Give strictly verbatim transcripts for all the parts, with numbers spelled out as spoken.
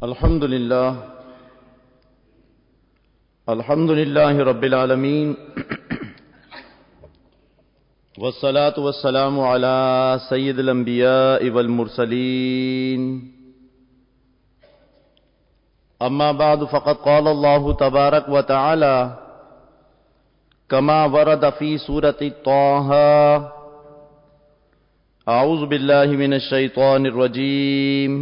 الحمد للہ الحمد للہ رب العالمین والصلاة والسلام علی سید الانبیاء والمرسلین اما بعد فقد قال اللہ تبارک و تعالی کما ورد فی سورۃ طٰہ اعوذ باللہ من الشیطان الرجیم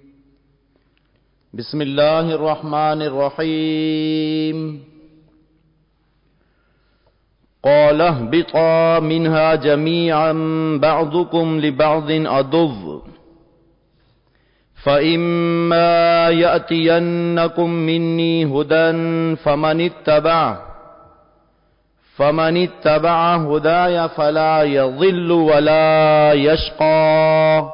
بسم اللہ الرحمن الرحیم قال اهبطا منها جميعا بعضكم لبعض عدو فإما يأتينكم مني هدى فمن اتبع فمن اتبع هداي فلا يضل ولا يشقى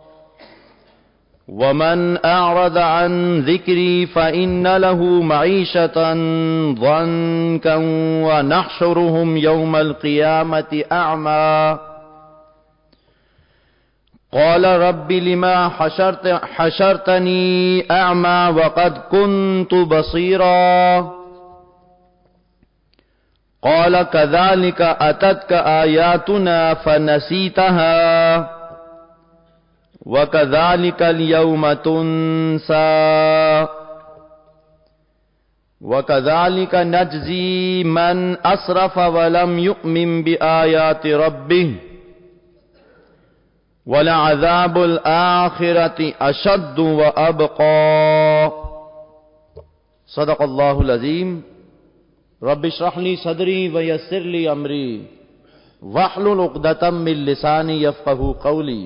ومن أعرض عن ذكري فإن له معيشة ضنكا ونحشرهم يوم القيامة أعمى قال رب لما حشرت حشرتني أعمى وقد كنت بصيرا قال كذلك أتتك آياتنا فنسيتها وَكَذَلِكَ الْيَوْمَ تُنْسَى وَكَذَلِكَ نَجْزِي مَنْ أَسْرَفَ وَلَمْ يُؤْمِنْ بِآيَاتِ رَبِّهِ وَلَعَذَابُ الْآخِرَةِ أَشَدُّ وَأَبْقَى صدق اللہ العظیم رب اشرح لي صدری ويسر لي أمری واحلل عقدة من لسانی يفقهوا قولی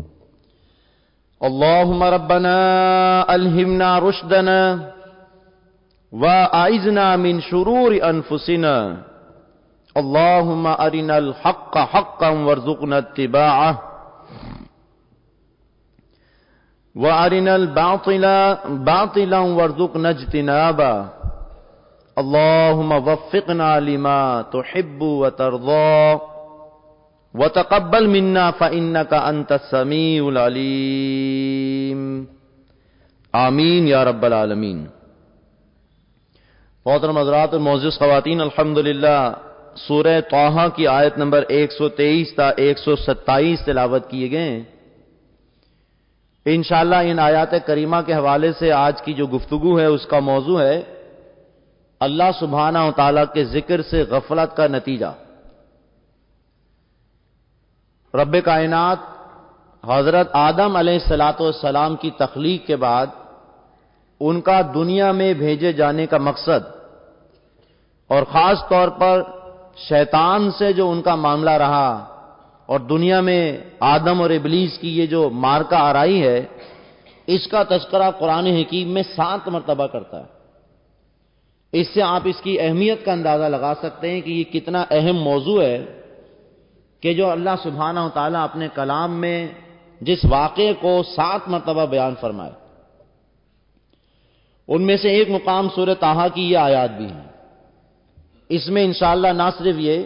اللهم ربنا ألهمنا رشدنا وأعذنا من شرور أنفسنا اللهم أرنا الحق حقا وارزقنا اتباعه وأرنا الباطل باطلا وارزقنا اجتنابه اللهم وفقنا لما تحب وترضى وَتَقَبَّلْ مِنَّا فَإِنَّكَ أَنْتَ السَّمِيعُ الْعَلِيمُ آمین یا رب العالمین۔ محترم حضرات اور معزز خواتین، الحمدللہ سورہ طٰہ کی آیت نمبر ایک سو تیئیس تا ایک سو ستائیس تلاوت کیے گئے ہیں۔ انشاءاللہ ان آیات کریمہ کے حوالے سے آج کی جو گفتگو ہے اس کا موضوع ہے اللہ سبحانہ و تعالیٰ کے ذکر سے غفلت کا نتیجہ۔ رب کائنات حضرت آدم علیہ الصلوۃ والسلام کی تخلیق کے بعد ان کا دنیا میں بھیجے جانے کا مقصد اور خاص طور پر شیطان سے جو ان کا معاملہ رہا اور دنیا میں آدم اور ابلیس کی یہ جو مارکہ آرائی ہے، اس کا تذکرہ قرآن حکیم میں سات مرتبہ کرتا ہے۔ اس سے آپ اس کی اہمیت کا اندازہ لگا سکتے ہیں کہ یہ کتنا اہم موضوع ہے کہ جو اللہ سبحانہ و تعالیٰ اپنے کلام میں جس واقعے کو سات مرتبہ بیان فرمائے، ان میں سے ایک مقام سورہ طٰہ کی یہ آیات بھی ہیں۔ اس میں انشاءاللہ نہ صرف یہ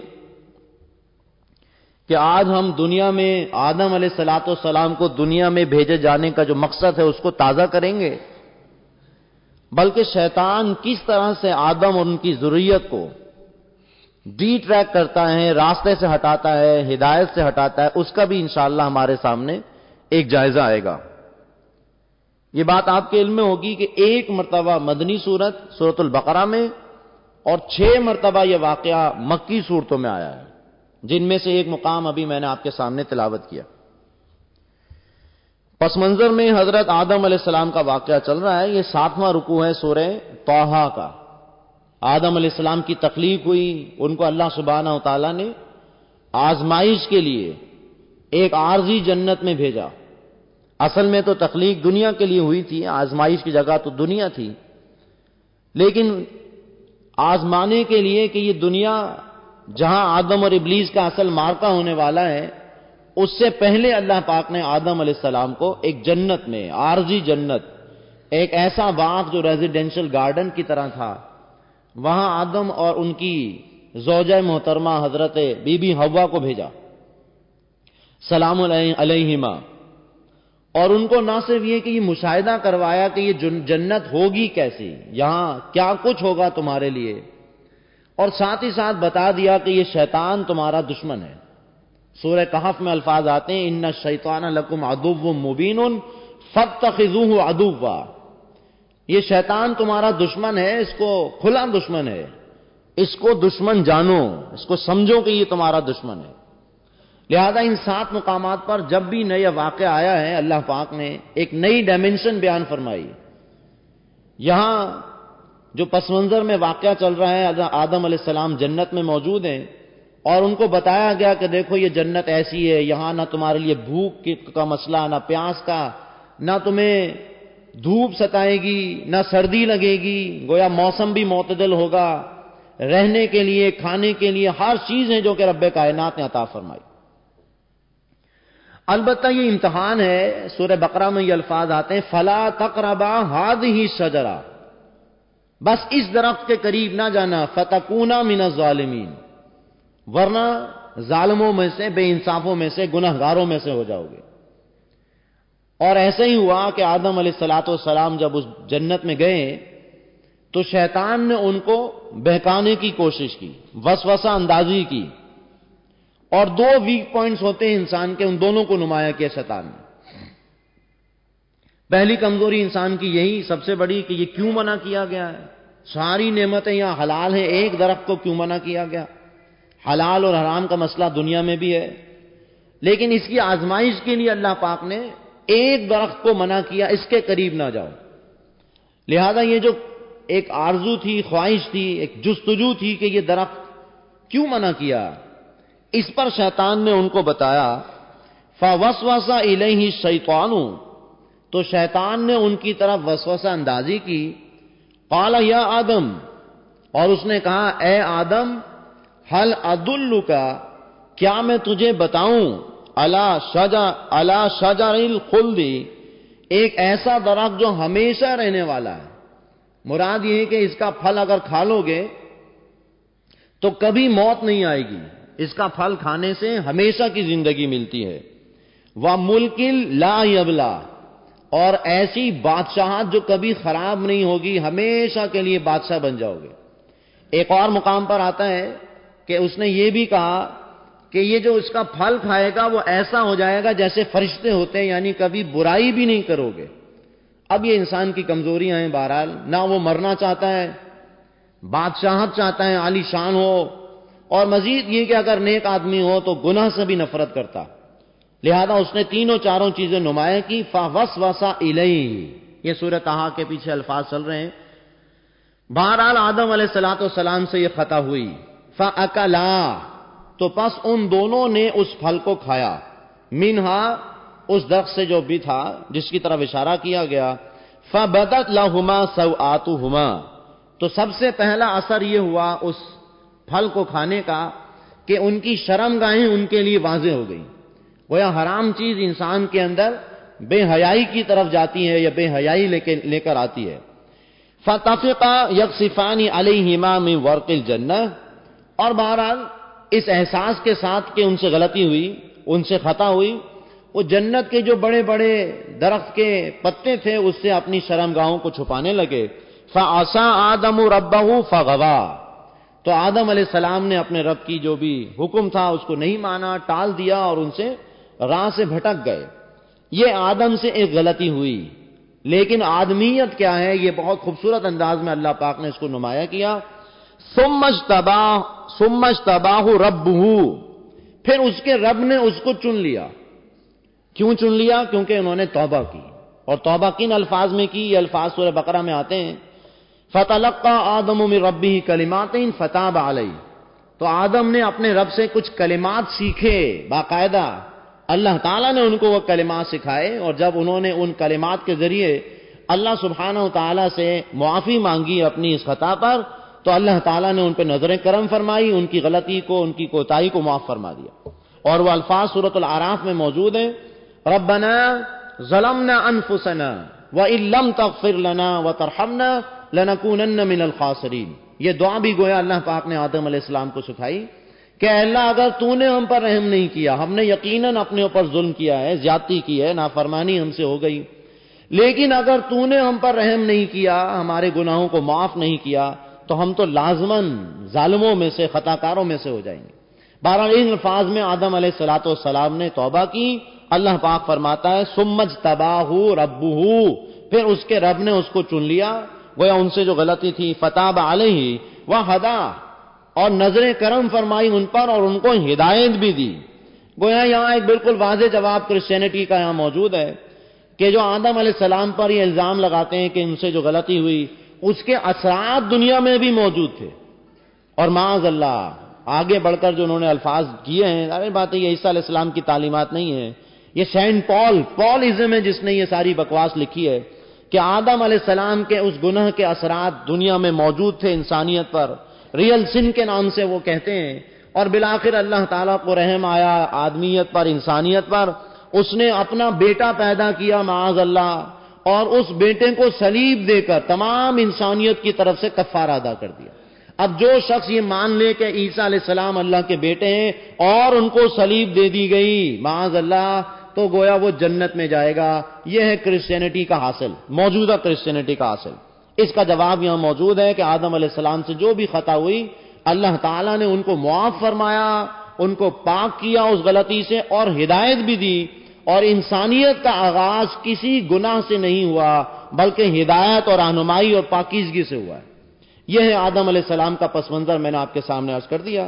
کہ آج ہم دنیا میں آدم علیہ الصلوۃ والسلام کو دنیا میں بھیجے جانے کا جو مقصد ہے اس کو تازہ کریں گے، بلکہ شیطان کس طرح سے آدم اور ان کی ذریت کو ڈی ٹریک کرتا ہے، راستے سے ہٹاتا ہے، ہدایت سے ہٹاتا ہے، اس کا بھی انشاءاللہ ہمارے سامنے ایک جائزہ آئے گا۔ یہ بات آپ کے علم میں ہوگی کہ ایک مرتبہ مدنی سورت سورۃ البقرہ میں اور چھ مرتبہ یہ واقعہ مکی سورتوں میں آیا ہے، جن میں سے ایک مقام ابھی میں نے آپ کے سامنے تلاوت کیا۔ پس منظر میں حضرت آدم علیہ السلام کا واقعہ چل رہا ہے۔ یہ ساتواں رکوع ہے سورہ طٰہ کا۔ آدم علیہ السلام کی تخلیق ہوئی، ان کو اللہ سبحانہ و تعالیٰ نے آزمائش کے لیے ایک عارضی جنت میں بھیجا۔ اصل میں تو تخلیق دنیا کے لیے ہوئی تھی، آزمائش کی جگہ تو دنیا تھی، لیکن آزمانے کے لیے کہ یہ دنیا جہاں آدم اور ابلیس کا اصل مارکہ ہونے والا ہے، اس سے پہلے اللہ پاک نے آدم علیہ السلام کو ایک جنت میں، عارضی جنت، ایک ایسا باغ جو ریزیڈینشل گارڈن کی طرح تھا، وہاں آدم اور ان کی زوجہ محترمہ حضرت بی بی حوا کو بھیجا، سلام علیہما۔ اور ان کو نہ صرف یہ کہ یہ مشاہدہ کروایا کہ یہ جنت ہوگی کیسی، یہاں کیا کچھ ہوگا تمہارے لیے، اور ساتھ ہی ساتھ بتا دیا کہ یہ شیطان تمہارا دشمن ہے۔ سورہ کہف میں الفاظ آتے ہیں ان الشیطان لکم عدو مبین فاتخذوہ عدوا، یہ شیطان تمہارا دشمن ہے، اس کو کھلا دشمن ہے، اس کو دشمن جانو، اس کو سمجھو کہ یہ تمہارا دشمن ہے۔ لہذا ان سات مقامات پر جب بھی نیا واقعہ آیا ہے اللہ پاک نے ایک نئی ڈائمنشن بیان فرمائی۔ یہاں جو پس منظر میں واقعہ چل رہا ہے، آدم علیہ السلام جنت میں موجود ہیں اور ان کو بتایا گیا کہ دیکھو یہ جنت ایسی ہے، یہاں نہ تمہارے لیے بھوک کا مسئلہ، نہ پیاس کا، نہ تمہیں دھوپ ستائے گی، نہ سردی لگے گی، گویا موسم بھی معتدل ہوگا، رہنے کے لیے، کھانے کے لیے ہر چیز ہے جو کہ رب کائنات نے عطا فرمائی۔ البتہ یہ امتحان ہے، سورہ بقرہ میں یہ الفاظ آتے ہیں فَلَا تَقْرَبَا هَٰذِهِ الشَّجَرَةَ، بس اس درخت کے قریب نہ جانا، فَتَكُونَا مِنَ الظَّالِمِينَ، ورنہ ظالموں میں سے، بے انصافوں میں سے، گنہگاروں میں سے ہو جاؤ گے۔ اور ایسا ہی ہوا کہ آدم علیہ الصلوۃ والسلام جب اس جنت میں گئے تو شیطان نے ان کو بہکانے کی کوشش کی، وسوسہ اندازی کی، اور دو ویک پوائنٹس ہوتے ہیں انسان کے، ان دونوں کو نمایاں کیا شیطان نے۔ پہلی کمزوری انسان کی یہی سب سے بڑی کہ یہ کیوں منع کیا گیا ہے، ساری نعمتیں یہاں حلال ہیں، ایک درخت کو کیوں منع کیا گیا؟ حلال اور حرام کا مسئلہ دنیا میں بھی ہے، لیکن اس کی آزمائش کے لیے اللہ پاک نے ایک درخت کو منع کیا، اس کے قریب نہ جاؤ۔ لہذا یہ جو ایک آرزو تھی، خواہش تھی، ایک جستجو تھی کہ یہ درخت کیوں منع کیا، اس پر شیطان نے ان کو بتایا فَوَسْوَسَ إِلَيْهِ الشَّيْطَانُ، تو شیطان نے ان کی طرف وسوسہ اندازی کی، قَالَ يَا آدم، اور اس نے کہا اے آدم، هَلْ أَدُلُّكَ، کیا میں تجھے بتاؤں، عَلَى شَجَرِ عَلَى شَجَرِ الْخُلْدِ، ایک ایسا درخت جو ہمیشہ رہنے والا ہے۔ مراد یہ ہے کہ اس کا پھل اگر کھا لو گے تو کبھی موت نہیں آئے گی، اس کا پھل کھانے سے ہمیشہ کی زندگی ملتی ہے۔ وَمُلْكٍ لَا يَبْلَى، اور ایسی بادشاہت جو کبھی خراب نہیں ہوگی، ہمیشہ کے لیے بادشاہ بن جاؤ گے۔ ایک اور مقام پر آتا ہے کہ اس نے یہ بھی کہا کہ یہ جو اس کا پھل کھائے گا وہ ایسا ہو جائے گا جیسے فرشتے ہوتے ہیں، یعنی کبھی برائی بھی نہیں کرو گے۔ اب یہ انسان کی کمزوریاں ہیں، بہرحال نہ وہ مرنا چاہتا ہے، بادشاہت چاہتا ہے، عالی شان ہو، اور مزید یہ کہ اگر نیک آدمی ہو تو گناہ سے بھی نفرت کرتا۔ لہذا اس نے تینوں چاروں چیزیں نمایاں کی۔ فَوَسْوَسَ إِلَيْهِ، یہ سورہ طٰہٰ کے پیچھے الفاظ چل رہے ہیں۔ بہرحال آدم علیہ الصلوۃ والسلام سے یہ خطا ہوئی۔ فَأَكَلَا، تو پس ان دونوں نے اس پھل کو کھایا، منہا، اس درخت سے جو بھی تھا جس کی طرف اشارہ کیا گیا۔ فَبَدَتْ لَهُمَا سَوْآتُهُمَا، تو سب سے پہلا اثر یہ ہوا اس پھل کو کھانے کا کہ ان کی شرمگاہیں ان کے لیے واضح ہو گئی۔ گویا حرام چیز انسان کے اندر بے حیائی کی طرف جاتی ہے یا بے حیائی لے کے لے کر آتی ہے۔ فَطَفِقَا يَقْصِفَانِ عَلَيْهِمَا مِنْ وَرْقِ الْجَنَّةِ، اور بہرحال اس احساس کے ساتھ کہ ان سے غلطی ہوئی، ان سے خطا ہوئی، وہ جنت کے جو بڑے بڑے درخت کے پتے تھے اس سے اپنی شرمگاہوں کو چھپانے لگے۔ فَعَصَىٰ آدَمُ رَبَّهُ فَغَوَىٰ، تو آدم علیہ السلام نے اپنے رب کی جو بھی حکم تھا اس کو نہیں مانا، ٹال دیا اور ان سے راہ سے بھٹک گئے۔ یہ آدم سے ایک غلطی ہوئی، لیکن آدمیت کیا ہے یہ بہت خوبصورت انداز میں اللہ پاک نے اس کو نمایاں کیا۔ ثُمَّ اجْتَبَاهُ ثُمَّ اجْتَبَاهُ رَبُّهُ، پھر اس کے رب نے اس کو چن لیا۔ کیوں چن لیا؟ کیونکہ انہوں نے توبہ کی، اور توبہ کن الفاظ میں کی؟ یہ الفاظ سورہ بقرہ میں آتے ہیں فَتَلَقَّىٰ آدَمُ مِن رَبِّهِ كَلِمَاتٍ فَتَابَ عَلَيْهِ، تو آدم نے اپنے رب سے کچھ کلمات سیکھے باقاعدہ، اللہ تعالیٰ نے ان کو وہ کلمات سکھائے، اور جب انہوں نے ان کلمات کے ذریعے اللہ سبحانہ و تعالیٰ سے معافی مانگی اپنی اس خطا پر، تو اللہ تعالیٰ نے ان پہ نظر کرم فرمائی، ان کی غلطی کو، ان کی کوتاہی کو معاف فرما دیا۔ اور وہ الفاظ سورۃ الاعراف میں موجود ہیں، ربنا ظلمنا انفسنا وان لم تغفر لنا وترحمنا لنکونن من الخاسرین، یہ دعا بھی گویا اللہ پاک نے آدم علیہ السلام کو سکھائی کہ اللہ اگر تو نے ہم پر رحم نہیں کیا، ہم نے یقیناً اپنے اوپر ظلم کیا ہے، زیادتی کی ہے، نافرمانی ہم سے ہو گئی، لیکن اگر تو نے ہم پر رحم نہیں کیا، ہمارے گناہوں کو معاف نہیں کیا، تو ہم تو لازماً ظالموں میں سے، خطا کاروں میں سے ہو جائیں گے۔ بہرحال ان الفاظ میں آدم علیہ الصلوۃ والسلام نے توبہ کی۔ اللہ پاک فرماتا ہے ثم اجتباہ ربہ، پھر اس کے رب نے اس کو چن لیا، گویا ان سے جو غلطی تھی، فتاب علیہ وہدی، اور نظر کرم فرمائی ان پر اور ان کو ہدایت بھی دی۔ گویا یہاں ایک بالکل واضح جواب کرسچینٹی کا یہاں موجود ہے کہ جو آدم علیہ السلام پر یہ الزام لگاتے ہیں کہ ان سے جو غلطی ہوئی، اس کے اثرات دنیا میں بھی موجود تھے، اور معاذ اللہ آگے بڑھ کر جو انہوں نے الفاظ کیے ہیں، ظاہر بات ہے یہ عیسیٰ علیہ السلام کی تعلیمات نہیں ہے، یہ سینٹ پال پالزم ہے جس نے یہ ساری بکواس لکھی ہے کہ آدم علیہ السلام کے اس گناہ کے اثرات دنیا میں موجود تھے انسانیت پر، ریئل سن کے نام سے وہ کہتے ہیں، اور بالآخر اللہ تعالیٰ کو رحم آیا آدمیت پر، انسانیت پر، اس نے اپنا بیٹا پیدا کیا معاذ اللہ، اور اس بیٹے کو صلیب دے کر تمام انسانیت کی طرف سے کفارہ ادا کر دیا۔ اب جو شخص یہ مان لے کہ عیسیٰ علیہ السلام اللہ کے بیٹے ہیں اور ان کو صلیب دے دی گئی معاذ اللہ، تو گویا وہ جنت میں جائے گا۔ یہ ہے کرسچینٹی کا حاصل، موجودہ کرسچینٹی کا حاصل۔ اس کا جواب یہاں موجود ہے کہ آدم علیہ السلام سے جو بھی خطا ہوئی، اللہ تعالیٰ نے ان کو معاف فرمایا، ان کو پاک کیا اس غلطی سے، اور ہدایت بھی دی، اور انسانیت کا آغاز کسی گناہ سے نہیں ہوا بلکہ ہدایت اور رہنمائی اور پاکیزگی سے ہوا ہے۔ یہ ہے آدم علیہ السلام کا پس منظر، میں نے آپ کے سامنے عرض کر دیا۔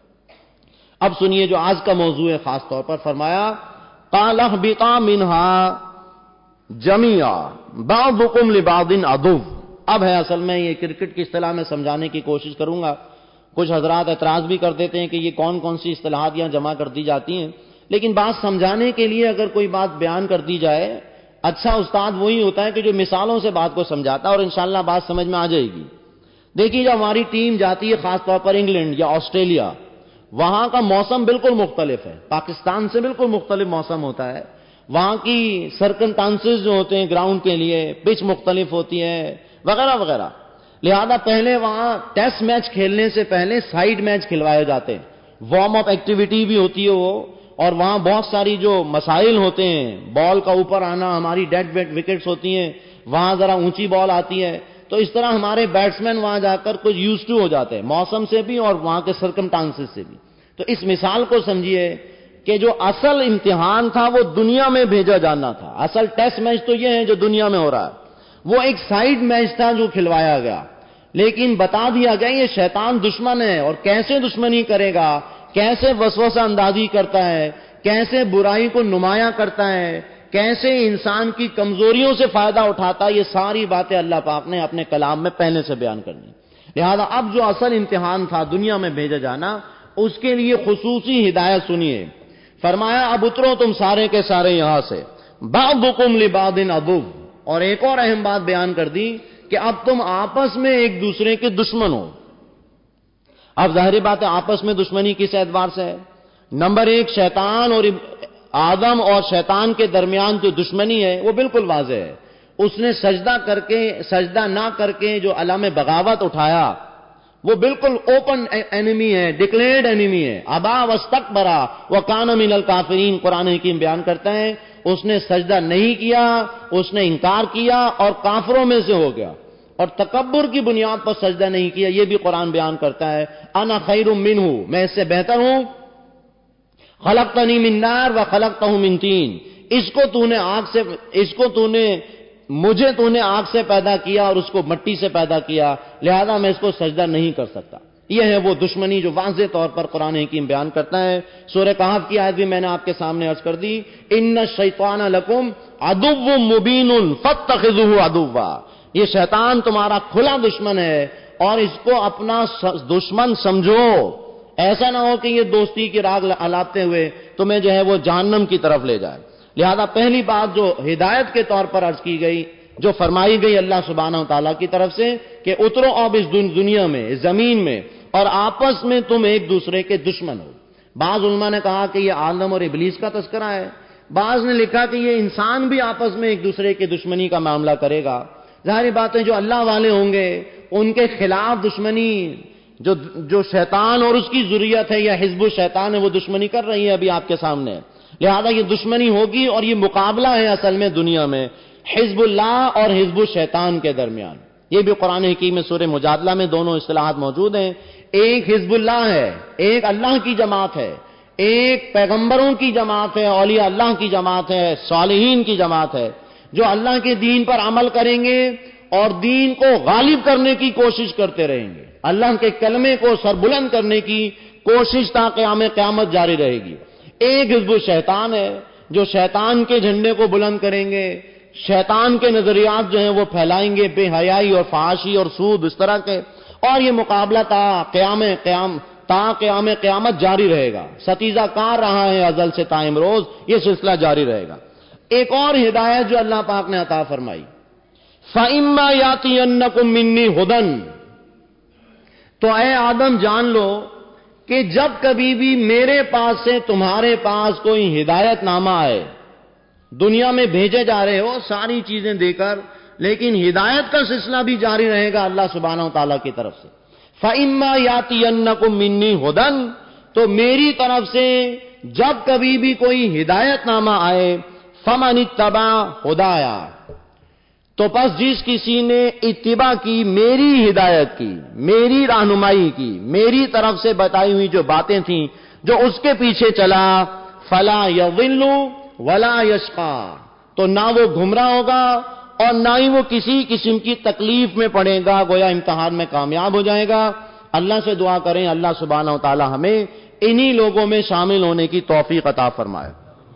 اب سنیے جو آج کا موضوع ہے، خاص طور پر فرمایا قَالَ اهْبِطَا مِنْهَا جَمِيعًا بَعْضُكُمْ لِبَعْضٍ عَدُوٌّ۔ اب ہے اصل میں یہ کرکٹ کی اصطلاح میں سمجھانے کی کوشش کروں گا۔ کچھ حضرات اعتراض بھی کر دیتے ہیں کہ یہ کون کون سی اصطلاحات یہاں جمع کر دی جاتی ہیں، لیکن بات سمجھانے کے لیے اگر کوئی بات بیان کر دی جائے، اچھا استاد وہی ہوتا ہے کہ جو مثالوں سے بات کو سمجھاتا ہے، اور انشاءاللہ بات سمجھ میں آ جائے گی۔ دیکھیے جب ہماری ٹیم جاتی ہے خاص طور پر انگلینڈ یا آسٹریلیا، وہاں کا موسم بالکل مختلف ہے، پاکستان سے بالکل مختلف موسم ہوتا ہے، وہاں کی سرکمسٹانسز جو ہوتے ہیں گراؤنڈ کے لیے، پچ مختلف ہوتی ہے وغیرہ وغیرہ، لہذا پہلے وہاں ٹیسٹ میچ کھیلنے سے پہلے سائیڈ میچ کھلوائے جاتے ہیں، وارم اپ ایکٹیویٹی بھی ہوتی ہے وہ، اور وہاں بہت ساری جو مسائل ہوتے ہیں، بال کا اوپر آنا، ہماری ڈیڈ وکٹس ہوتی ہیں، وہاں ذرا اونچی بال آتی ہے، تو اس طرح ہمارے بیٹسمین وہاں جا کر کچھ یوز ٹو ہو جاتے ہیں موسم سے بھی اور وہاں کے سرکمٹانسز سے بھی۔ تو اس مثال کو سمجھیے کہ جو اصل امتحان تھا وہ دنیا میں بھیجا جانا تھا، اصل ٹیسٹ میچ تو یہ ہے جو دنیا میں ہو رہا ہے، وہ ایک سائیڈ میچ تھا جو کھلوایا گیا، لیکن بتا دیا گیا یہ شیطان دشمن ہے، اور کیسے دشمنی کرے گا، کیسے وسوسہ اندازی کرتا ہے، کیسے برائی کو نمایاں کرتا ہے، کیسے انسان کی کمزوریوں سے فائدہ اٹھاتا ہے، یہ ساری باتیں اللہ پاک نے اپنے کلام میں پہلے سے بیان کرنی۔ لہذا اب جو اصل امتحان تھا دنیا میں بھیجا جانا، اس کے لیے خصوصی ہدایت سنیے۔ فرمایا اب اترو تم سارے کے سارے یہاں سے، بعضکم لبعض عدو، اور ایک اور اہم بات بیان کر دی کہ اب تم آپس میں ایک دوسرے کے دشمن ہو۔ اب ظاہری بات ہے آپس میں دشمنی کس اعتبار سے ہے؟ نمبر ایک، شیطان اور آدم اور شیطان کے درمیان جو دشمنی ہے وہ بالکل واضح ہے۔ اس نے سجدہ کر کے سجدہ نہ کر کے جو علم بغاوت اٹھایا وہ بالکل اوپن اینیمی ہے، ڈکلیئرڈ اینیمی ہے۔ ابا واستکبرا وکان من الکافرین، قرآن حکیم بیان کرتا ہے اس نے سجدہ نہیں کیا، اس نے انکار کیا اور کافروں میں سے ہو گیا، اور تکبر کی بنیاد پر سجدہ نہیں کیا، یہ بھی قرآن بیان کرتا ہے انا خیر منہ، میں اس سے بہتر ہوں، خلقتنی من نار و خلقتہ من طین، اس کو تو نے آگ سے اس کو تو نے مجھے تو نے آگ سے پیدا کیا اور اس کو مٹی سے پیدا کیا، لہذا میں اس کو سجدہ نہیں کر سکتا۔ یہ ہے وہ دشمنی جو واضح طور پر قرآن حکیم بیان کرتا ہے۔ سورہ کہف کی آیت بھی میں نے آپ کے سامنے عرض کر دی، ان الشیطان لکم عدو مبین فاتخذوہ عدوا، یہ شیطان تمہارا کھلا دشمن ہے اور اس کو اپنا دشمن سمجھو، ایسا نہ ہو کہ یہ دوستی کی راگ الاپتے ہوئے تمہیں جو ہے وہ جہنم کی طرف لے جائے۔ لہذا پہلی بات جو ہدایت کے طور پر عرض کی گئی، جو فرمائی گئی اللہ سبحانہ وتعالیٰ کی طرف سے کہ اترو اب اس دنیا میں، اس زمین میں، اور آپس میں تم ایک دوسرے کے دشمن ہو۔ بعض علماء نے کہا کہ یہ آدم اور ابلیس کا تذکرہ ہے، بعض نے لکھا کہ یہ انسان بھی آپس میں ایک دوسرے کے دشمنی کا معاملہ کرے گا۔ ظاہری بات ہے جو اللہ والے ہوں گے ان کے خلاف دشمنی جو جو شیطان اور اس کی ذریت ہے یا حزب الشیطان ہے وہ دشمنی کر رہی ہے ابھی آپ کے سامنے، لہذا یہ دشمنی ہوگی اور یہ مقابلہ ہے اصل میں دنیا میں حزب اللہ اور حزب الشیطان کے درمیان۔ یہ بھی قرآن حکیم میں سورہ مجادلہ میں دونوں اصطلاحات موجود ہیں۔ ایک حزب اللہ ہے، ایک اللہ کی جماعت ہے، ایک پیغمبروں کی جماعت ہے، اولیاء اللہ کی جماعت ہے، صالحین کی جماعت ہے، جو اللہ کے دین پر عمل کریں گے اور دین کو غالب کرنے کی کوشش کرتے رہیں گے، اللہ کے کلمے کو سربلند کرنے کی کوشش تا قیام قیامت جاری رہے گی۔ ایک حزب الشیطان ہے جو شیطان کے جھنڈے کو بلند کریں گے، شیطان کے نظریات جو ہیں وہ پھیلائیں گے، بے حیائی اور فحاشی اور سود اس طرح کے، اور یہ مقابلہ تا قیام قیام تا قیام قیامت جاری رہے گا، ستیزہ کار رہا ہے ازل سے تا امروز، یہ سلسلہ جاری رہے گا۔ ایک اور ہدایت جو اللہ پاک نے عطا فرمائی، فَإِمَّا يَأْتِيَنَّكُم مِّنِّي هُدًى، تو اے آدم جان لو کہ جب کبھی بھی میرے پاس سے تمہارے پاس کوئی ہدایت نامہ آئے، دنیا میں بھیجے جا رہے ہو ساری چیزیں دے کر، لیکن ہدایت کا سلسلہ بھی جاری رہے گا اللہ سبحانہ و تعالیٰ کی طرف سے۔ فَإِمَّا يَأْتِيَنَّكُم مِّنِّي هُدًى، تو میری طرف سے جب کبھی بھی کوئی ہدایت نامہ آئے، فَمَنِ اتَّبَعَ هُدَايَا، تو پس جس کسی نے اتباع کی میری ہدایت کی، میری رہنمائی کی، میری طرف سے بتائی ہوئی جو باتیں تھیں جو اس کے پیچھے چلا، فَلَا يَضِلُّ وَلَا يَشْقَى، تو نہ وہ گمراہ ہوگا اور نہ ہی وہ کسی قسم کی تکلیف میں پڑے گا، گویا امتحان میں کامیاب ہو جائے گا۔ اللہ سے دعا کریں اللہ سبحانہ و تعالی ہمیں انہی لوگوں میں شامل ہونے کی توفیق عطا فرمائے۔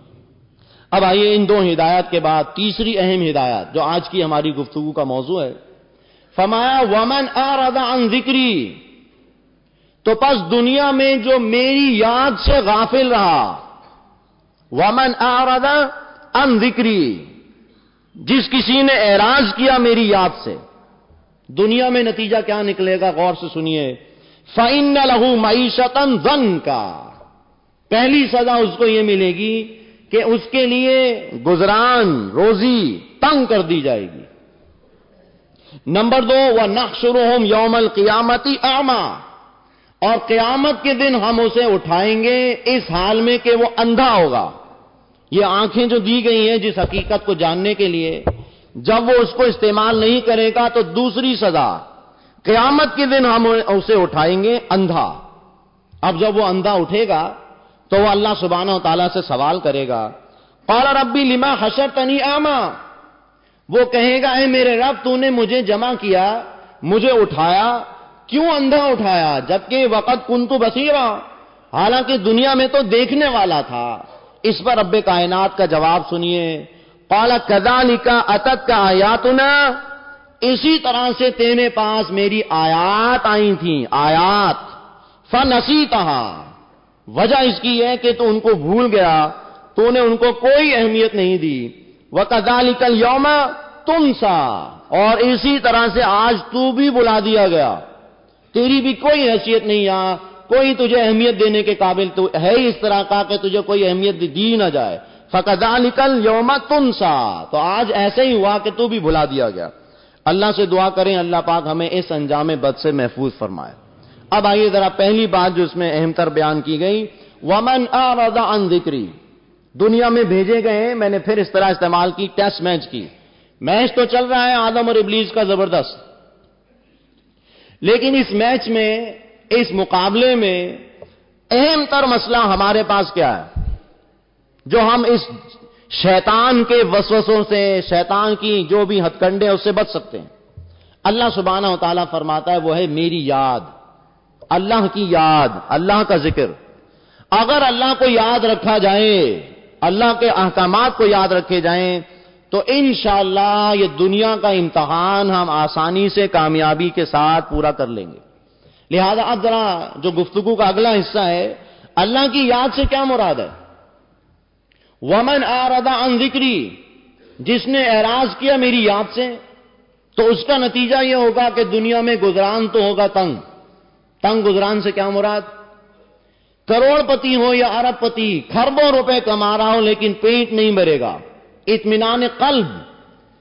اب آئیے ان دو ہدایات کے بعد تیسری اہم ہدایت جو آج کی ہماری گفتگو کا موضوع ہے، فرمایا وَمَنْ أَعْرَضَ عَنْ ذِكْرِي، تو پس دنیا میں جو میری یاد سے غافل رہا، وَمَنْ أَعْرَضَ عَنْ ذِكْرِي، جس کسی نے اعراض کیا میری یاد سے، دنیا میں نتیجہ کیا نکلے گا غور سے سنیے، فَإِنَّ لَهُ مَعِيشَةً ضَنْكًا، پہلی سزا اس کو یہ ملے گی کہ اس کے لیے گزران روزی تنگ کر دی جائے گی۔ نمبر دو، وَنَحْشُرُهُمْ يَوْمَ الْقِيَامَةِ أَعْمَى، اور قیامت کے دن ہم اسے اٹھائیں گے اس حال میں کہ وہ اندھا ہوگا۔ یہ آنکھیں جو دی گئی ہیں جس حقیقت کو جاننے کے لیے، جب وہ اس کو استعمال نہیں کرے گا تو دوسری سزا، قیامت کے دن ہم اسے اٹھائیں گے اندھا۔ اب جب وہ اندھا اٹھے گا تو وہ اللہ سبحانہ و تعالیٰ سے سوال کرے گا، قال ربی لما حشرتنی اعمی، وہ کہے گا اے میرے رب تو نے مجھے جمع کیا، مجھے اٹھایا، کیوں اندھا اٹھایا جبکہ وقت کنت بصیرا، حالانکہ دنیا میں تو دیکھنے والا تھا۔ اس پر رب کائنات کا جواب سنیے، قال کذالک اتتک آیاتنا، اسی طرح سے تیرے پاس میری آیات آئی تھیں، آیات، فنسیتہا، وجہ اس کی ہے کہ تو ان کو بھول گیا، تو نے ان کو کوئی اہمیت نہیں دی، وَكَذَلِكَ الْيَوْمَ تُنْسَى، اور اسی طرح سے آج تو بھی بلا دیا گیا، تیری بھی کوئی حیثیت نہیں، یہاں کوئی تجھے اہمیت دینے کے قابل تو ہے اس طرح کا کہ تجھے کوئی اہمیت دی نہ جائے، فَكَذَلِكَ الْيَوْمَ تُنْسَى، تو آج ایسے ہی ہوا کہ تو بھی بلا دیا گیا۔ اللہ سے دعا کریں اللہ پاک ہمیں اس انجام بد سے محفوظ فرمائے۔ اب آئیے ذرا پہلی بات جو اس میں اہم تر بیان کی گئی، وَمَنْ أَعْرَضَ عَنْ ذِكْرِي، دنیا میں بھیجے گئے، میں نے پھر اس طرح استعمال کی، ٹیسٹ میچ کی، میچ تو چل رہا ہے آدم اور ابلیس کا زبردست، لیکن اس میچ میں، اس مقابلے میں اہم تر مسئلہ ہمارے پاس کیا ہے جو ہم اس شیطان کے وسوسوں سے، شیطان کی جو بھی ہتھ کنڈے اس سے بچ سکتے ہیں؟ اللہ سبحانہ و تعالیٰ فرماتا ہے وہ ہے میری یاد، اللہ کی یاد، اللہ کا ذکر۔ اگر اللہ کو یاد رکھا جائے، اللہ کے احکامات کو یاد رکھے جائیں تو انشاءاللہ یہ دنیا کا امتحان ہم آسانی سے کامیابی کے ساتھ پورا کر لیں گے۔ لہذا اب ذرا جو گفتگو کا اگلا حصہ ہے، اللہ کی یاد سے کیا مراد ہے؟ وَمَنْ أَعْرَضَ عَنْ ذِكْرِي، جس نے اعراض کیا میری یاد سے تو اس کا نتیجہ یہ ہوگا کہ دنیا میں گزران تو ہوگا تنگ۔ تنگ گزران سے کیا مراد؟ کروڑ پتی ہو یا ارب پتی، کھربوں روپے کما رہا ہو لیکن پیٹ نہیں بھرے گا، اطمینان قلب،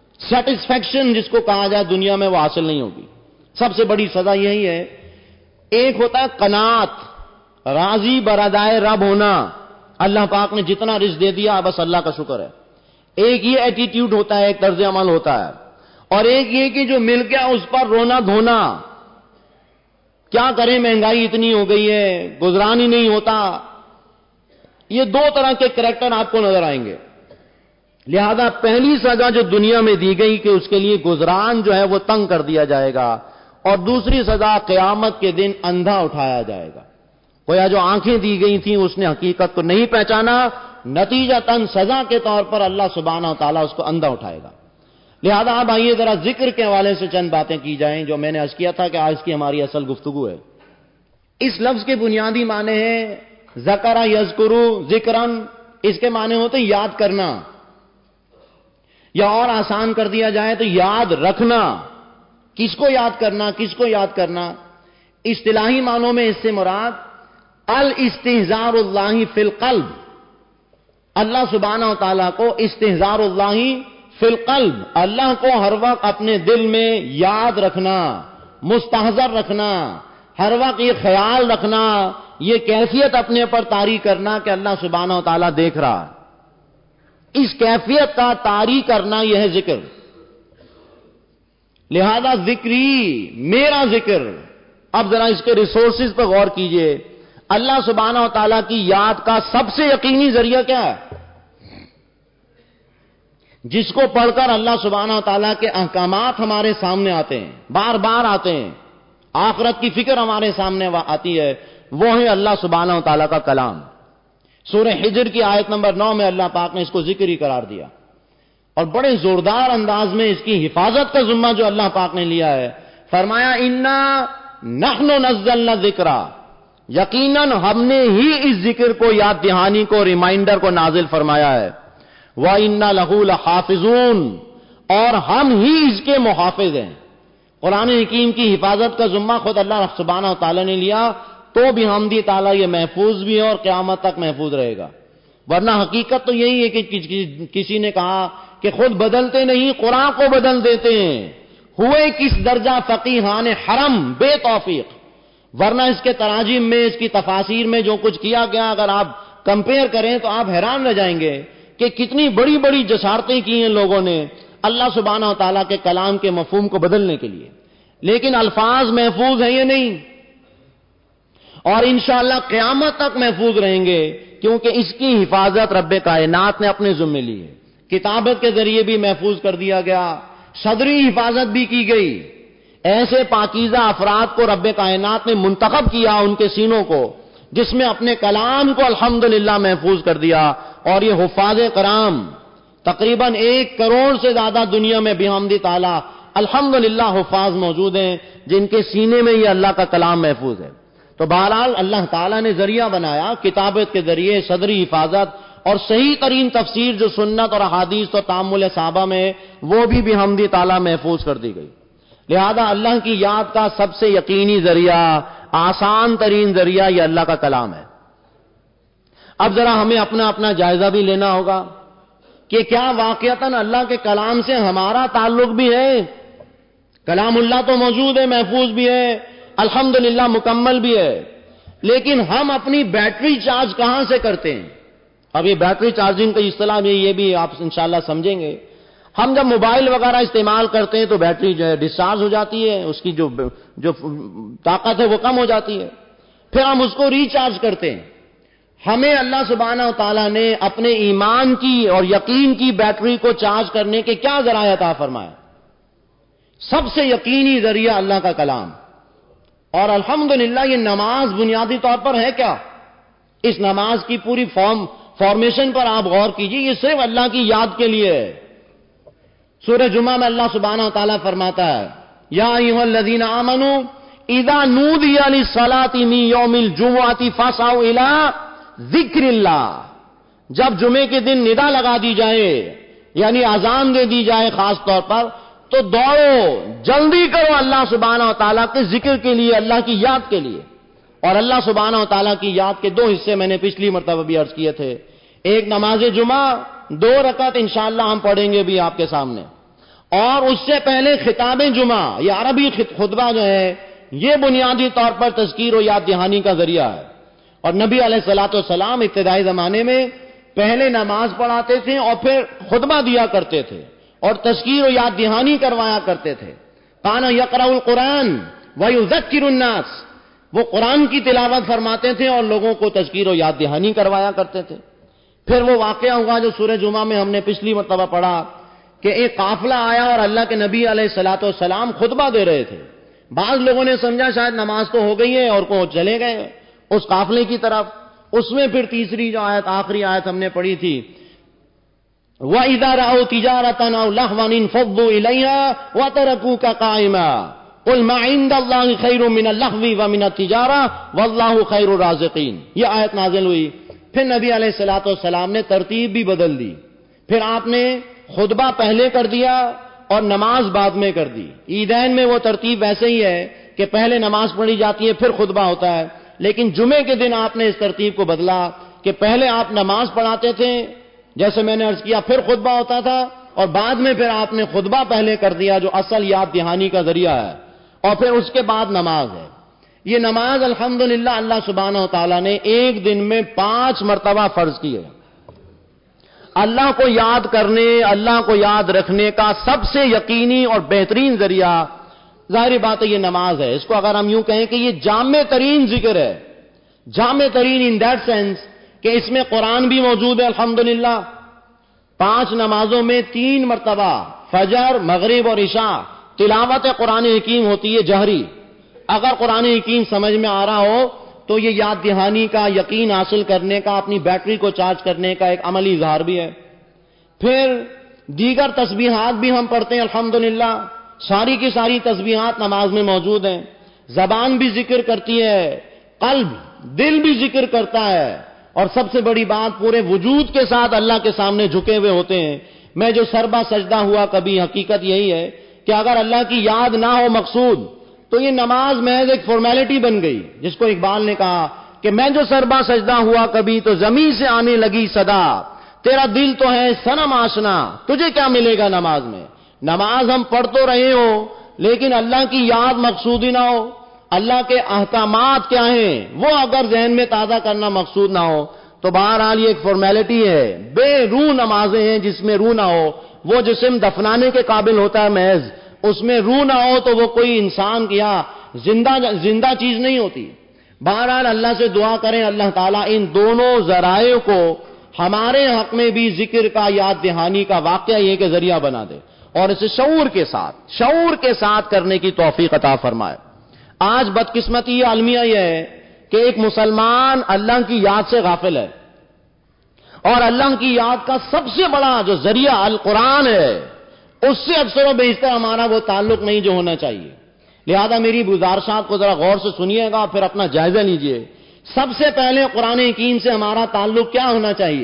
سیٹسفیکشن جس کو کہا جائے دنیا میں وہ حاصل نہیں ہوگی۔ سب سے بڑی سزا یہی ہے ایک ہوتا ہے قناعت، راضی برادائے رب ہونا، اللہ پاک نے جتنا رزق دے دیا بس اللہ کا شکر ہے. ایک یہ ایٹیٹیوڈ ہوتا ہے، ایک طرز عمل ہوتا ہے. اور ایک یہ کہ جو مل گیا اس پر رونا دھونا، کیا کریں مہنگائی اتنی ہو گئی ہے، گزران ہی نہیں ہوتا. یہ دو طرح کے کریکٹر آپ کو نظر آئیں گے. لہذا پہلی سزا جو دنیا میں دی گئی کہ اس کے لیے گزران جو ہے وہ تنگ کر دیا جائے گا، اور دوسری سزا قیامت کے دن اندھا اٹھایا جائے گا. گویا جو آنکھیں دی گئی تھیں اس نے حقیقت کو نہیں پہچانا، نتیجتاً سزا کے طور پر اللہ سبحانہ و تعالیٰ اس کو اندھا اٹھائے گا. لہذا اب آئیے ذرا ذکر کے حوالے سے چند باتیں کی جائیں، جو میں نے عرض کیا تھا کہ آج کی ہماری اصل گفتگو ہے. اس لفظ کے بنیادی معنی ہیں ذکر یذکرو ذکرن، اس کے معنی ہوتے ہیں یاد کرنا، یا اور آسان کر دیا جائے تو یاد رکھنا. کس کو یاد کرنا، کس کو یاد کرنا؟ اصطلاحی معنوں میں اس سے مراد الاستحضار اللہ فی القلب، اللہ سبحانہ و تعالیٰ کو استحضار اللہ فی القلب، اللہ کو ہر وقت اپنے دل میں یاد رکھنا، مستحضر رکھنا، ہر وقت یہ خیال رکھنا، یہ کیفیت اپنے پر طاری کرنا کہ اللہ سبحانہ و تعالیٰ دیکھ رہا. اس کیفیت کا طاری کرنا یہ ہے ذکر. لہذا ذکری، میرا ذکر. اب ذرا اس کے ریسورسز پر غور کیجئے. اللہ سبحانہ و تعالیٰ کی یاد کا سب سے یقینی ذریعہ کیا ہے؟ جس کو پڑھ کر اللہ سبحانہ و تعالیٰ کے احکامات ہمارے سامنے آتے ہیں، بار بار آتے ہیں، آخرت کی فکر ہمارے سامنے آتی ہے، وہ ہے اللہ سبحانہ و تعالیٰ کا کلام. سورہ حجر کی آیت نمبر نو میں اللہ پاک نے اس کو ذکری قرار دیا، اور بڑے زوردار انداز میں اس کی حفاظت کا ذمہ جو اللہ پاک نے لیا ہے. فرمایا انا نحن نزلنا الذکر، یقیناً ہم نے ہی اس ذکر کو، یاد دہانی کو، ریمائنڈر کو نازل فرمایا ہے. وَإِنَّا لَهُ لَحَافِظُونَ، اور ہم ہی اس کے محافظ ہیں. قرآن حکیم کی حفاظت کا ذمہ خود اللہ سبحانہ و تعالیٰ نے لیا، تو بھی حمدی تعالیٰ یہ محفوظ بھی ہے اور قیامت تک محفوظ رہے گا. ورنہ حقیقت تو یہی ہے کہ کسی نے کہا کہ خود بدلتے نہیں، قرآن کو بدل دیتے ہیں. ہوئے کس درجہ فقیہان حرم بے توفیق. ورنہ اس کے تراجم میں، اس کی تفاسیر میں جو کچھ کیا گیا، اگر آپ کمپیئر کریں تو آپ حیران رہ جائیں گے کہ کتنی بڑی بڑی جسارتیں کی ہیں لوگوں نے اللہ سبحانہ و تعالیٰ کے کلام کے مفہوم کو بدلنے کے لیے. لیکن الفاظ محفوظ ہیں یا نہیں؟ اور انشاءاللہ قیامت تک محفوظ رہیں گے، کیونکہ اس کی حفاظت رب کائنات نے اپنے ذمہ لی ہے. کتابت کے ذریعے بھی محفوظ کر دیا گیا، صدری حفاظت بھی کی گئی. ایسے پاکیزہ افراد کو رب کائنات نے منتخب کیا ان کے سینوں کو، جس میں اپنے کلام کو الحمدللہ محفوظ کر دیا. اور یہ حفاظ کرام تقریباً ایک کروڑ سے زیادہ دنیا میں بحمد تعالی الحمدللہ حفاظ موجود ہیں، جن کے سینے میں یہ اللہ کا کلام محفوظ ہے. تو بہرحال اللہ تعالیٰ نے ذریعہ بنایا کتابت کے ذریعے صدری حفاظت، اور صحیح ترین تفسیر جو سنت اور احادیث اور تعامل صحابہ میں، وہ بھی بحمد تعالیٰ محفوظ کر دی گئی. لہذا اللہ کی یاد کا سب سے یقینی ذریعہ، آسان ترین ذریعہ یہ اللہ کا کلام ہے. اب ذرا ہمیں اپنا اپنا جائزہ بھی لینا ہوگا کہ کیا واقعتاً اللہ کے کلام سے ہمارا تعلق بھی ہے؟ کلام اللہ تو موجود ہے، محفوظ بھی ہے، الحمدللہ مکمل بھی ہے، لیکن ہم اپنی بیٹری چارج کہاں سے کرتے ہیں؟ اب یہ بیٹری چارجنگ کا اصطلاح میں یہ بھی آپ انشاءاللہ سمجھیں گے. ہم جب موبائل وغیرہ استعمال کرتے ہیں تو بیٹری جو ہے ڈسچارج ہو جاتی ہے، اس کی جو جو طاقت ہے وہ کم ہو جاتی ہے، پھر ہم اس کو ریچارج کرتے ہیں. ہمیں اللہ سبحانہ و تعالیٰ نے اپنے ایمان کی اور یقین کی بیٹری کو چارج کرنے کے کیا ذرائع عطا فرمایا؟ سب سے یقینی ذریعہ اللہ کا کلام. اور الحمدللہ یہ نماز بنیادی طور پر ہے کیا؟ اس نماز کی پوری فارم فارمیشن پر آپ غور کیجئے، یہ صرف اللہ کی یاد کے لیے ہے. سورہ جمعہ میں اللہ سبحانہ و تعالیٰ فرماتا ہے یا ایھا الذین آمنوا اذا نودی للصلاۃ من یوم الجمعۃ فاسعوا الی ذکر اللہ. جب جمعے کے دن ندا لگا دی جائے، یعنی اذان دے دی جائے خاص طور پر، تو دوڑو، جلدی کرو اللہ سبحانہ و تعالیٰ کے ذکر کے لیے، اللہ کی یاد کے لیے. اور اللہ سبحانہ و تعالیٰ کی یاد کے دو حصے میں نے پچھلی مرتبہ بھی عرض کیے تھے. ایک نماز جمعہ، دو رکعت انشاءاللہ ہم پڑھیں گے بھی آپ کے سامنے، اور اس سے پہلے خطاب جمعہ، یہ عربی خطبہ جو ہے یہ بنیادی طور پر تذکیر و یاد دہانی کا ذریعہ ہے. اور نبی علیہ الصلوۃ والسلام ابتدائی زمانے میں پہلے نماز پڑھاتے تھے اور پھر خطبہ دیا کرتے تھے اور تذکیر و یاد دہانی کروایا کرتے تھے. کان یقرأ القرآن ویذکر الناس، وہ قرآن کی تلاوت فرماتے تھے اور لوگوں کو تذکیر و یاد دہانی کروایا کرتے تھے. پھر وہ واقعہ ہوا جو سورہ جمعہ میں ہم نے پچھلی مرتبہ پڑھا کہ ایک قافلہ آیا اور اللہ کے نبی علیہ الصلوۃ والسلام خطبہ دے رہے تھے. بعض لوگوں نے سمجھا شاید نماز تو ہو گئی ہے اور کو چلے گئے اس قافلے کی طرف. اس میں پھر تیسری جو آیت، آخری آیت ہم نے پڑھی تھی، وَإِذَا رَأَوْا تِجَارَةً أَوْ لَهْوًا انفَضُّوا إِلَيْهَا وَتَرَكُوكَ قَائِمًا قُلْ مَا عِندَ اللَّهِ خَيْرٌ مِّنَ اللَّهْوِ وَمِنَ التِّجَارَةِ وَاللَّهُ خَيْرُ الرَّازِقِينَ. یہ آیت نازل ہوئی. پھر نبی علیہ الصلوۃ والسلام نے ترتیب بھی بدل دی. پھر آپ نے خطبہ پہلے کر دیا اور نماز بعد میں کر دی. عیدین میں وہ ترتیب ویسے ہی ہے کہ پہلے نماز پڑھی جاتی ہے پھر خطبہ ہوتا ہے، لیکن جمعے کے دن آپ نے اس ترتیب کو بدلا کہ پہلے آپ نماز پڑھاتے تھے جیسے میں نے عرض کیا، پھر خطبہ ہوتا تھا اور بعد میں پھر آپ نے خطبہ پہلے کر دیا جو اصل یاد دہانی کا ذریعہ ہے، اور پھر اس کے بعد نماز ہے. یہ نماز الحمدللہ اللہ سبحانہ و تعالیٰ نے ایک دن میں پانچ مرتبہ فرض کی ہے. اللہ کو یاد کرنے، اللہ کو یاد رکھنے کا سب سے یقینی اور بہترین ذریعہ ظاہری بات ہے یہ نماز ہے. اس کو اگر ہم یوں کہیں کہ یہ جامع ترین ذکر ہے، جامع ترین ان دیٹ سینس کہ اس میں قرآن بھی موجود ہے الحمدللہ. پانچ نمازوں میں تین مرتبہ فجر، مغرب اور عشاء تلاوت قرآن حکیم ہوتی ہے جہری. اگر قرآن حکیم سمجھ میں آ رہا ہو تو یہ یاد دہانی کا، یقین حاصل کرنے کا، اپنی بیٹری کو چارج کرنے کا ایک عملی اظہار بھی ہے. پھر دیگر تسبیحات بھی ہم پڑھتے ہیں الحمدللہ. ساری کی ساری تسبیحات نماز میں موجود ہیں. زبان بھی ذکر کرتی ہے، قلب، دل بھی ذکر کرتا ہے، اور سب سے بڑی بات پورے وجود کے ساتھ اللہ کے سامنے جھکے ہوئے ہوتے ہیں. میں جو سربا سجدہ ہوا کبھی، حقیقت یہی ہے کہ اگر اللہ کی یاد نہ ہو مقصود تو یہ نماز محض ایک فارمیلٹی بن گئی. جس کو اقبال نے کہا کہ میں جو سربا سجدہ ہوا کبھی تو زمین سے آنے لگی صدا، تیرا دل تو ہے صنم آشنا، تجھے کیا ملے گا نماز میں. نماز ہم پڑھ تو رہے ہو لیکن اللہ کی یاد مقصود ہی نہ ہو، اللہ کے احکامات کیا ہیں وہ اگر ذہن میں تازہ کرنا مقصود نہ ہو تو بہرحال یہ ایک فارمیلٹی ہے. بے روح نمازیں ہیں جس میں روح نہ ہو. وہ جسم دفنانے کے قابل ہوتا ہے محض، اس میں روح نہ ہو تو وہ کوئی انسان کیا زندہ زندہ چیز نہیں ہوتی. بہرحال اللہ سے دعا کریں اللہ تعالیٰ ان دونوں ذرائع کو ہمارے حق میں بھی ذکر کا، یاد دہانی کا واقعہ یہ کہ ذریعہ بنا دے اور اسے شعور کے ساتھ شعور کے ساتھ کرنے کی توفیق عطا فرمائے. آج بدقسمتی یہ المیہ یہ ہے کہ ایک مسلمان اللہ کی یاد سے غافل ہے، اور اللہ کی یاد کا سب سے بڑا جو ذریعہ القرآن ہے اس سے اکثر و بیشتر ہمارا وہ تعلق نہیں جو ہونا چاہیے. لہذا میری گزارشات کو ذرا غور سے سنیے گا، پھر اپنا جائزہ لیجئے. سب سے پہلے قرآن حکیم سے ہمارا تعلق کیا ہونا چاہیے؟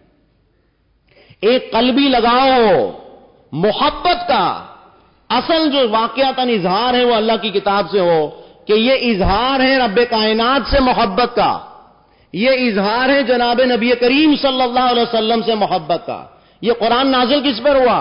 ایک قلبی لگاؤ ہو، محبت کا. اصل جو واقعتاً اظہار ہے وہ اللہ کی کتاب سے ہو کہ یہ اظہار ہے رب کائنات سے محبت کا، یہ اظہار ہے جناب نبی کریم صلی اللہ علیہ وسلم سے محبت کا. یہ قرآن نازل کس پر ہوا؟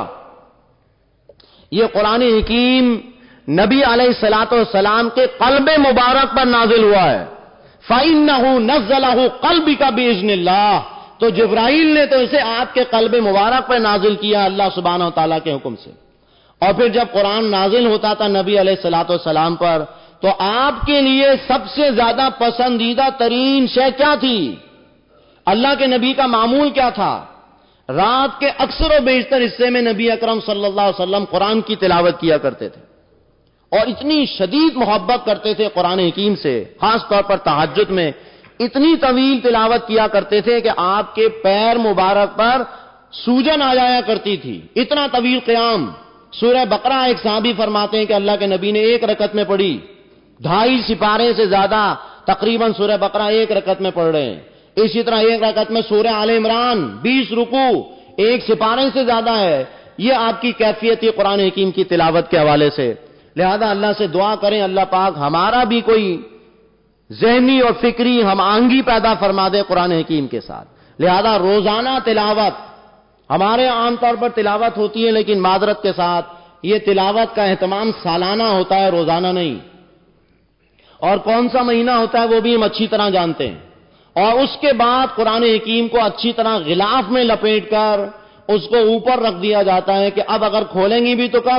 یہ قرآن حکیم نبی علیہ الصلوۃ والسلام کے قلب مبارک پر نازل ہوا ہے. فَإِنَّهُ نَزَّلَهُ قَلْبِكَ بِإِذْنِ اللَّهِ. تو جبرائیل نے تو اسے آپ کے قلب مبارک پر نازل کیا اللہ سبحانہ و تعالیٰ کے حکم سے. اور پھر جب قرآن نازل ہوتا تھا نبی علیہ الصلوۃ والسلام پر تو آپ کے لیے سب سے زیادہ پسندیدہ ترین شے کیا تھی؟ اللہ کے نبی کا معمول کیا تھا؟ رات کے اکثر و بیشتر حصے میں نبی اکرم صلی اللہ علیہ وسلم قرآن کی تلاوت کیا کرتے تھے اور اتنی شدید محبت کرتے تھے قرآن حکیم سے. خاص طور پر تہجد میں اتنی طویل تلاوت کیا کرتے تھے کہ آپ کے پیر مبارک پر سوجن آ جایا کرتی تھی. اتنا طویل قیام. سورہ بقرہ ایک صحابی فرماتے ہیں کہ اللہ کے نبی نے ایک رکعت میں پڑھی، ڈھائی سپارے سے زیادہ تقریباً سورہ بقرہ ایک رکعت میں پڑھ رہے ہیں. اسی طرح ایک رکعت میں سورہ آل عمران بیس رکوع ایک سپارے سے زیادہ ہے. یہ آپ کی کیفیت ہے قرآن حکیم کی تلاوت کے حوالے سے. لہذا اللہ سے دعا کریں اللہ پاک ہمارا بھی کوئی ذہنی اور فکری ہم آہنگی پیدا فرما دے قرآن حکیم کے ساتھ. لہذا روزانہ تلاوت، ہمارے عام طور پر تلاوت ہوتی ہے لیکن معذرت کے ساتھ یہ تلاوت کا اہتمام سالانہ ہوتا ہے، روزانہ نہیں. اور کون سا مہینہ ہوتا ہے وہ بھی ہم اچھی طرح جانتے ہیں. اور اس کے بعد قرآن حکیم کو اچھی طرح غلاف میں لپیٹ کر اس کو اوپر رکھ دیا جاتا ہے کہ اب اگر کھولیں گی بھی تو کب؟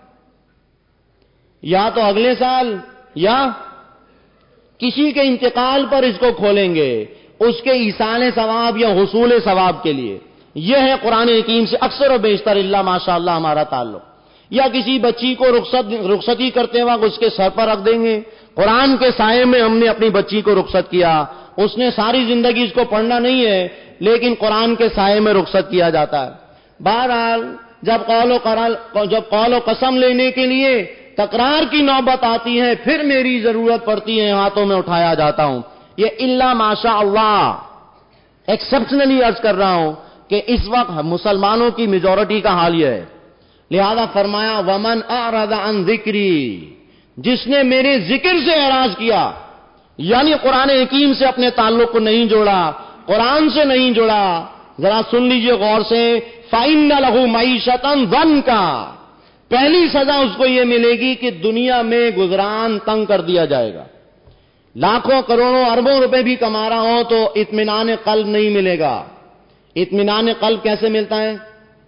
یا تو اگلے سال یا کسی کے انتقال پر اس کو کھولیں گے، اس کے ایصال ثواب یا حصول ثواب کے لیے. یہ ہے قرآن حکیم سے اکثر و بیشتر اللہ ماشاء اللہ ہمارا تعلق. یا کسی بچی کو رخصت رخصتی کرتے وقت اس کے سر پر رکھ دیں گے. قرآن کے سائے میں ہم نے اپنی بچی کو رخصت کیا، اس نے ساری زندگی اس کو پڑھنا نہیں ہے لیکن قرآن کے سائے میں رخصت کیا جاتا ہے. بہرحال جب قول و قرال جب قول و قسم لینے کے لیے تکرار کی نوبت آتی ہے پھر میری ضرورت پڑتی ہے، ہاتھوں میں اٹھایا جاتا ہوں. یہ الا ماشاء اللہ ایکسپشنلی عرض کر رہا ہوں کہ اس وقت مسلمانوں کی میجورٹی کا حال یہ ہے. لہذا فرمایا ومن اعرض عن ذکری، جس نے میرے ذکر سے اعراض کیا، یعنی قرآن حکیم سے اپنے تعلق کو نہیں جوڑا، قرآن سے نہیں جوڑا. ذرا سن لیجئے غور سے، فَإِنَّ لَهُ مَعِيشَةً ضَنْكَ، پہلی سزا اس کو یہ ملے گی کہ دنیا میں گزران تنگ کر دیا جائے گا. لاکھوں کروڑوں اربوں روپے بھی کما رہا ہو تو اطمینان قلب نہیں ملے گا. اطمینان قلب کیسے ملتا ہے؟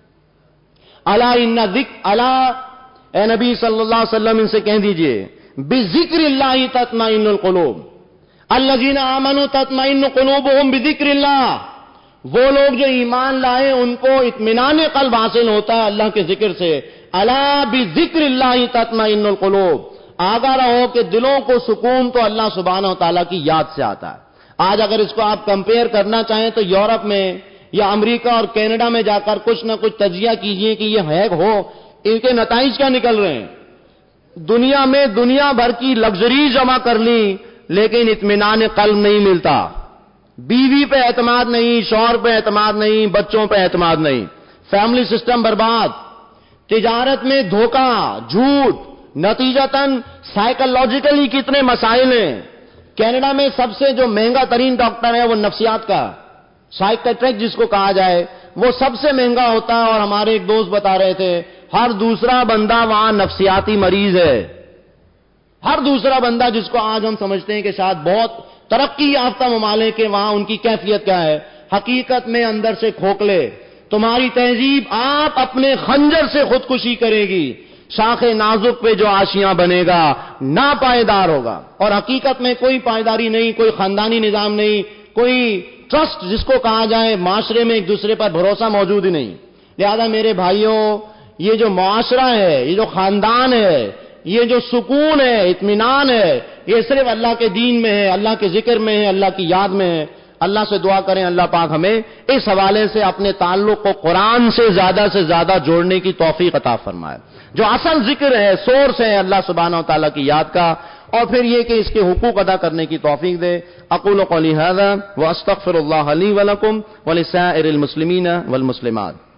الا ان ذکر الا، اے نبی صلی اللہ علیہ وسلم ان سے کہہ دیجئے بذکر اللہ تطمئن القلوب، الذین آمنوا تطمئن قلوبهم بذکر اللہ. وہ لوگ جو ایمان لائے ان کو اطمینان قلب حاصل ہوتا ہے اللہ کے ذکر سے. الا بذکر اللہ تطمئن القلوب، آگاہ رہو کہ دلوں کو سکون تو اللہ سبحانہ و تعالیٰ کی یاد سے آتا ہے. آج اگر اس کو آپ کمپیئر کرنا چاہیں تو یورپ میں یا امریکہ اور کینیڈا میں جا کر کچھ نہ کچھ تجزیہ کیجئے کہ یہ ہے ہو، ان کے نتائج کیا نکل رہے ہیں. دنیا میں دنیا بھر کی لگژری جمع کر لی لیکن اطمینان قلب نہیں ملتا. بیوی پہ اعتماد نہیں، شوہر پہ اعتماد نہیں، بچوں پہ اعتماد نہیں، فیملی سسٹم برباد، تجارت میں دھوکہ، جھوٹ، نتیجتاً سائیکولوجیکلی کتنے مسائل ہیں. کینیڈا میں سب سے جو مہنگا ترین ڈاکٹر ہے وہ نفسیات کا، سائیکیٹرک جس کو کہا جائے، وہ سب سے مہنگا ہوتا ہے. اور ہمارے ایک دوست بتا رہے تھے ہر دوسرا بندہ وہاں نفسیاتی مریض ہے. ہر دوسرا بندہ جس کو آج ہم سمجھتے ہیں کہ شاید بہت ترقی یافتہ ممالک کے وہاں ان کی کیفیت کیا ہے، حقیقت میں اندر سے کھوکھلے. تمہاری تہذیب آپ اپنے خنجر سے خودکشی کرے گی، شاخ نازک پہ جو آشیاں بنے گا ناپائیدار ہوگا. اور حقیقت میں کوئی پائیداری نہیں، کوئی خاندانی نظام نہیں، کوئی ٹرسٹ جس کو کہا جائے، معاشرے میں ایک دوسرے پر بھروسہ موجود ہی نہیں. لہذا میرے بھائیوں، یہ جو معاشرہ ہے، یہ جو خاندان ہے، یہ جو سکون ہے، اطمینان ہے، یہ صرف اللہ کے دین میں ہے، اللہ کے ذکر میں ہے، اللہ کی یاد میں ہے. اللہ سے دعا کریں اللہ پاک ہمیں اس حوالے سے اپنے تعلق کو قرآن سے زیادہ سے زیادہ جوڑنے کی توفیق عطا فرمائے. جو اصل ذکر ہے، سورس ہے اللہ سبحانہ و تعالیٰ کی یاد کا، اور پھر یہ کہ اس کے حقوق ادا کرنے کی توفیق دے. اقول قولی ھذا واستغفر اللہ لی ولکم ولسائر المسلمین والمسلمات.